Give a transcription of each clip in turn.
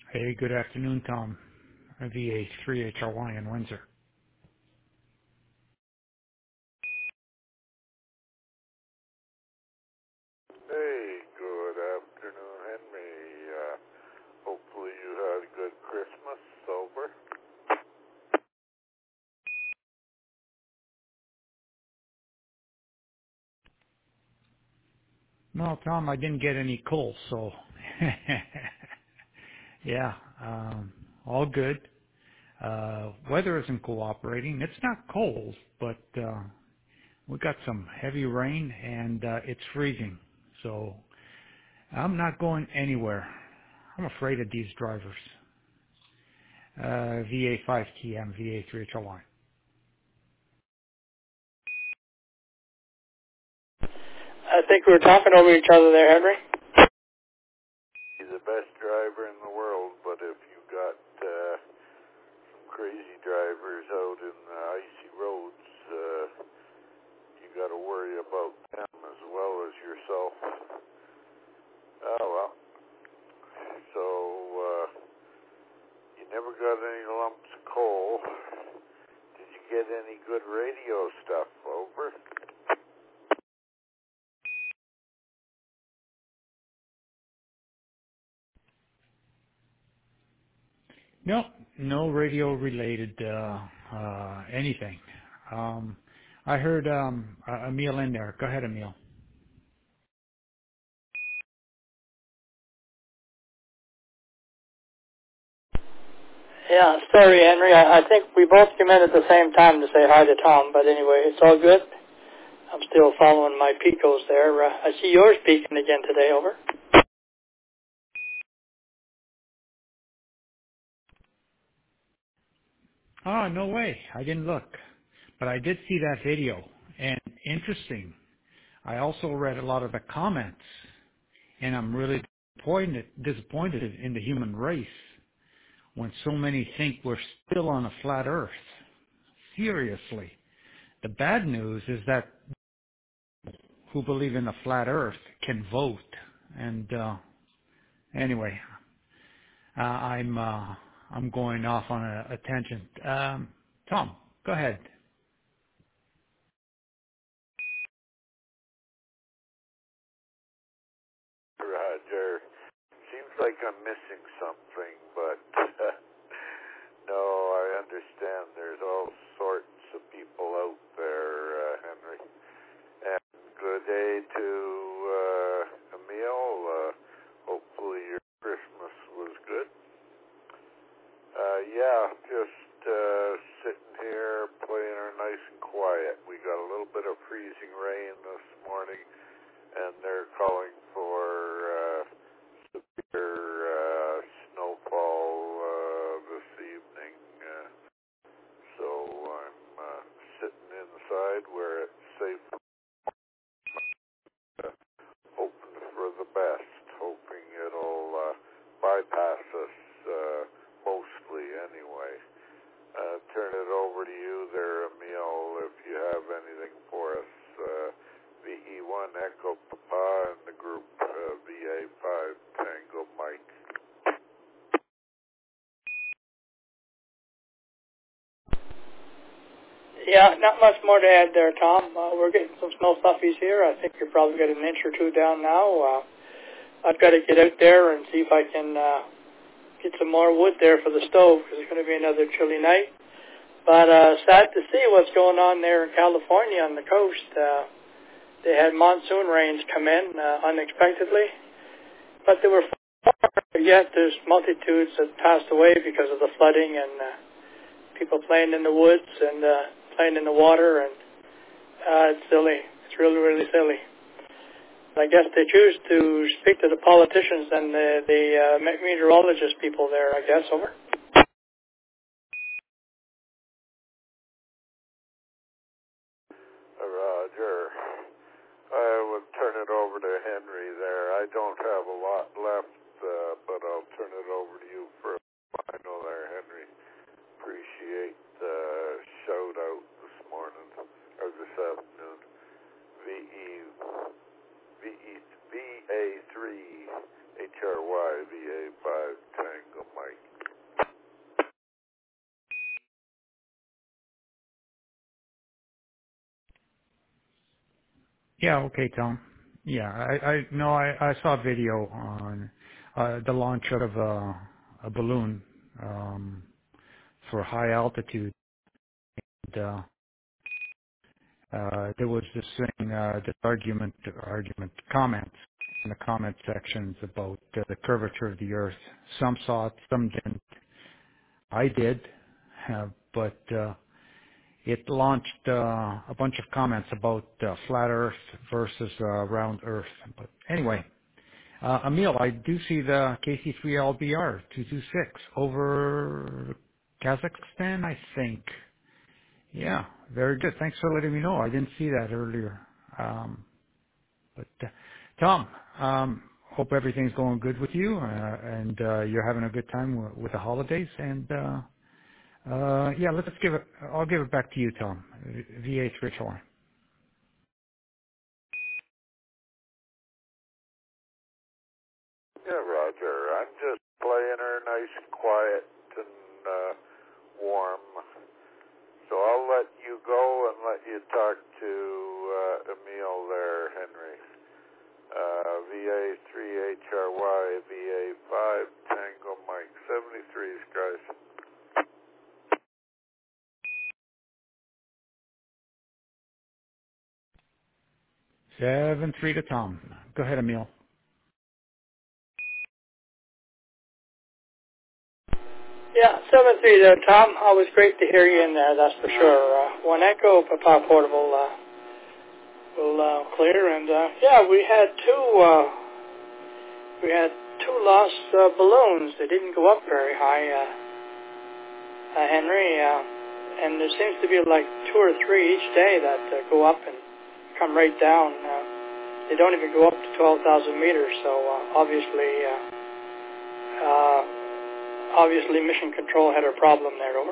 Hey, good afternoon, Tom. VA3HRY in Windsor. Hey, good afternoon, Henry. Hopefully you had a good Christmas. Sober? No, Tom, I didn't get any calls, so yeah, all good. Weather isn't cooperating. It's not cold, but we got some heavy rain and it's freezing. So I'm not going anywhere. I'm afraid of these drivers. VA5TM, VA3HRY. I think we were talking over each other there, Henry. He's the best driver in the world, but if you got some crazy drivers out in the icy roads, you got to worry about them as well as yourself. Oh, well. So, you never got any lumps of coal. Did you get any good radio stuff? Over? No, no radio related anything. I heard Emil in there. Go ahead, Emil. Yeah, sorry, Henry. I think we both came in at the same time to say hi to Tom, but anyway, it's all good. I'm still following my Picos there. I see yours peaking again today, over. Oh, no way. I didn't look. But I did see that video. And interesting. I also read a lot of the comments. And I'm really disappointed in the human race when so many think we're still on a flat earth. Seriously. The bad news is that who believe in a flat earth can vote. And anyway, I'm going off on a tangent. Tom, go ahead. Roger. Seems like I'm missing something, but no, I understand there's all sorts of people out there, Henry. And good day to Emil. Hopefully your Christmas was good. Yeah, just sitting here playing her nice and quiet. We got a little bit of freezing rain this morning, and they're calling for severe snowfall this evening. So I'm sitting inside where it's safe, hoping for the best, hoping it'll bypass us mostly anyway. Turn it over to you there, Emil, if you have anything for us. VE1 Echo Papa and the group VA5 Tango Mike. Yeah, not much more to add there, Tom. We're getting some snow fluffies here. I think you're probably getting an inch or two down now. I've got to get out there and see if I can get some more wood there for the stove, because it's going to be another chilly night. But sad to see what's going on there in California on the coast. They had monsoon rains come in unexpectedly, but they were far, yet there's multitudes that passed away because of the flooding and people playing in the woods and playing in the water, and it's silly. It's really, really silly. I guess they choose to speak to the politicians and the meteorologist people there, I guess, over. Roger. I will turn it over to Henry there. I don't have a lot left, but I'll turn it over to you for a final there, Henry. Appreciate the shout out this morning, or this afternoon. VA3 HRY VA5 Tango Mike. Yeah, okay, Tom. Yeah, I no, I saw a video on the launch out of a balloon for high altitude. And, there was this argument, comments in the comment sections about the curvature of the Earth. Some saw it, some didn't. I did, but it launched a bunch of comments about flat Earth versus round Earth. But anyway, Emil, I do see the KC3LBR 226 over Kazakhstan, I think. Yeah, very good. Thanks for letting me know. I didn't see that earlier. But Tom, hope everything's going good with you, and you're having a good time with the holidays. And yeah, let's give it. I'll give it back to you, Tom. VA3HR. Yeah, Roger. I'm just playing her nice and quiet and warm. So I'll let you go and let you talk to Emil there, Henry. VA3HRY, VA5 Tango Mike 73s, guys. 7-3 to Tom. Go ahead, Emil. Yeah, 7-3 there, Tom. Always great to hear you in there, that's for sure. One Echo, Papa Portable will clear. And yeah, we had two lost balloons. They didn't go up very high, Henry. And there seems to be like 2 or 3 each day that go up and come right down. They don't even go up to 12,000 meters. So obviously Mission Control had a problem there. Over.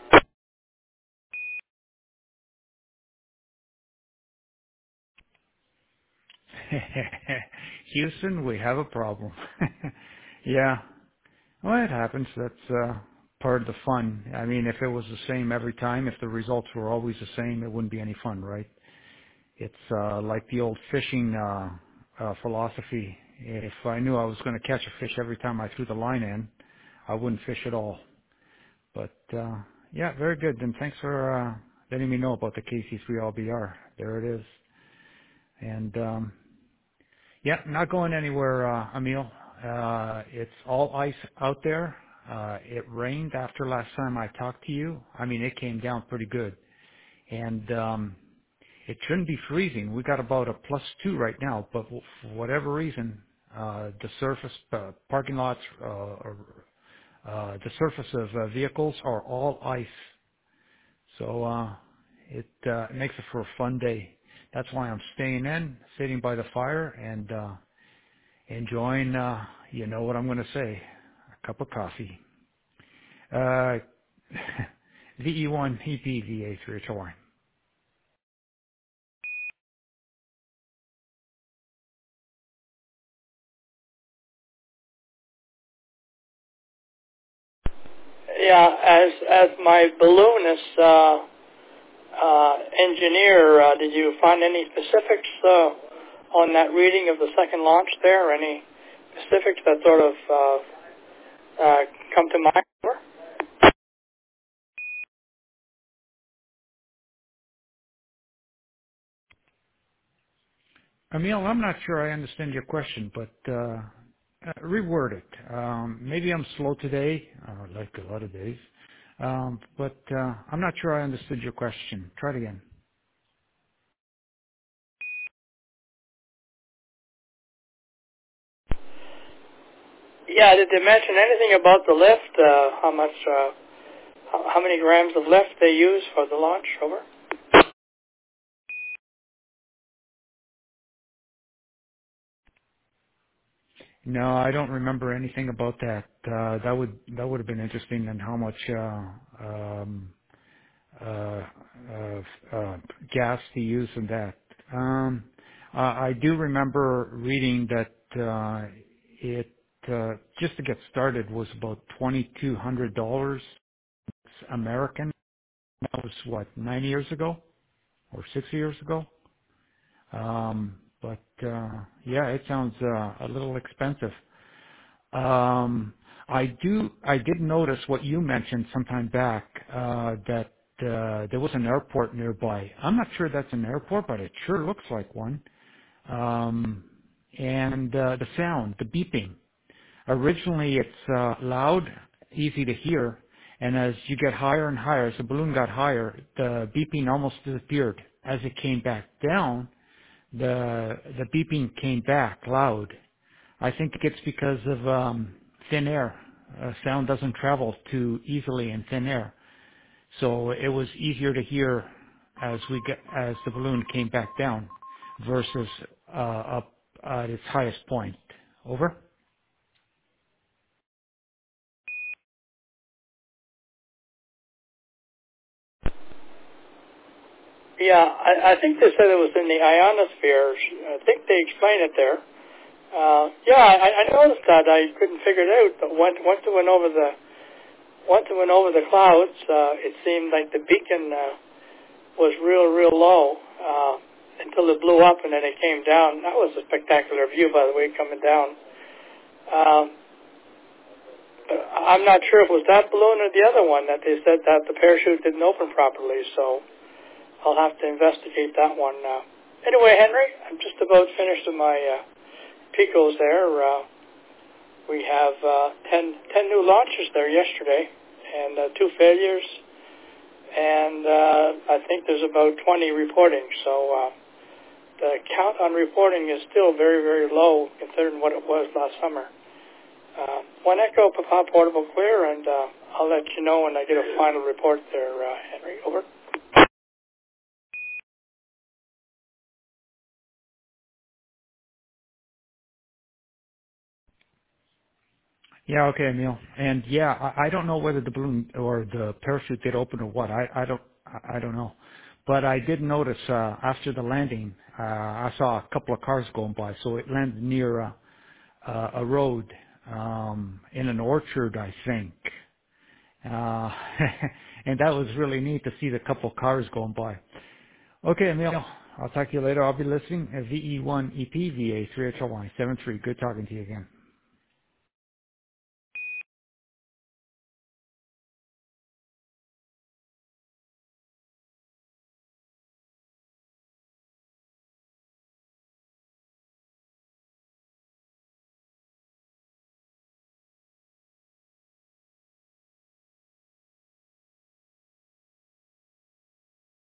Houston, we have a problem. Yeah. Well, it happens. That's part of the fun. I mean, if it was the same every time, if the results were always the same, it wouldn't be any fun, right? It's like the old fishing philosophy. If I knew I was going to catch a fish every time I threw the line in, I wouldn't fish at all. But yeah, very good. And thanks for letting me know about the KC3LBR. There it is. And yeah, not going anywhere, Emil. It's all ice out there. It rained after last time I talked to you. I mean, it came down pretty good. And it shouldn't be freezing. We got about a +2 right now, but for whatever reason, the surface, parking lots, the surface of vehicles are all ice. So it makes it for a fun day. That's why I'm staying in, sitting by the fire, and enjoying, you know what I'm going to say, a cup of coffee. VE1 EPVA3HY. Yeah, as my balloonist engineer, did you find any specifics on that reading of the second launch there? Any specifics that sort of come to mind? Emil, I'm not sure I understand your question, but reword it. Maybe I'm slow today, like a lot of days, but I'm not sure I understood your question. Try it again. Yeah, did they mention anything about the lift? How many grams of lift they use for the launch? Over. No, I don't remember anything about that. That would have been interesting, and how much uh, gas to use in that. I do remember reading that it just to get started was about $2,200 American. That was what, 9 years ago or 6 years ago. Yeah, it sounds a little expensive. I did notice what you mentioned some time back, that there was an airport nearby. I'm not sure that's an airport, but it sure looks like one. And the sound, the beeping. Originally, it's loud, easy to hear, and as you get higher and higher, as the balloon got higher, the beeping almost disappeared. As it came back down, the beeping came back loud. I think it's because of thin air. Sound doesn't travel too easily in thin air, so it was easier to hear as the balloon came back down versus up at its highest point. Over. Yeah, I think they said it was in the ionosphere. I think they explained it there. Yeah, I noticed that. I couldn't figure it out, but once it went over the clouds, it seemed like the beacon was real low until it blew up and then it came down. That was a spectacular view, by the way, coming down. Um, but I'm not sure if it was that balloon or the other one that they said that the parachute didn't open properly, so I'll have to investigate that one. Anyway, Henry, I'm just about finished with my Picos there. We have 10 new launches there yesterday and 2 failures, and I think there's about 20 reporting. So the count on reporting is still very low considering what it was last summer. One Echo, Papa Portable clear, and I'll let you know when I get a final report there, Henry. Over. Yeah, okay, Emil. And yeah, I don't know whether the balloon or the parachute did open or what. I don't know. But I did notice after the landing, I saw a couple of cars going by. So it landed near a road in an orchard, I think. Uh, and that was really neat to see the couple of cars going by. Okay, Emil. I'll talk to you later. I'll be listening at VE1EP VA3HLY 73. Good talking to you again.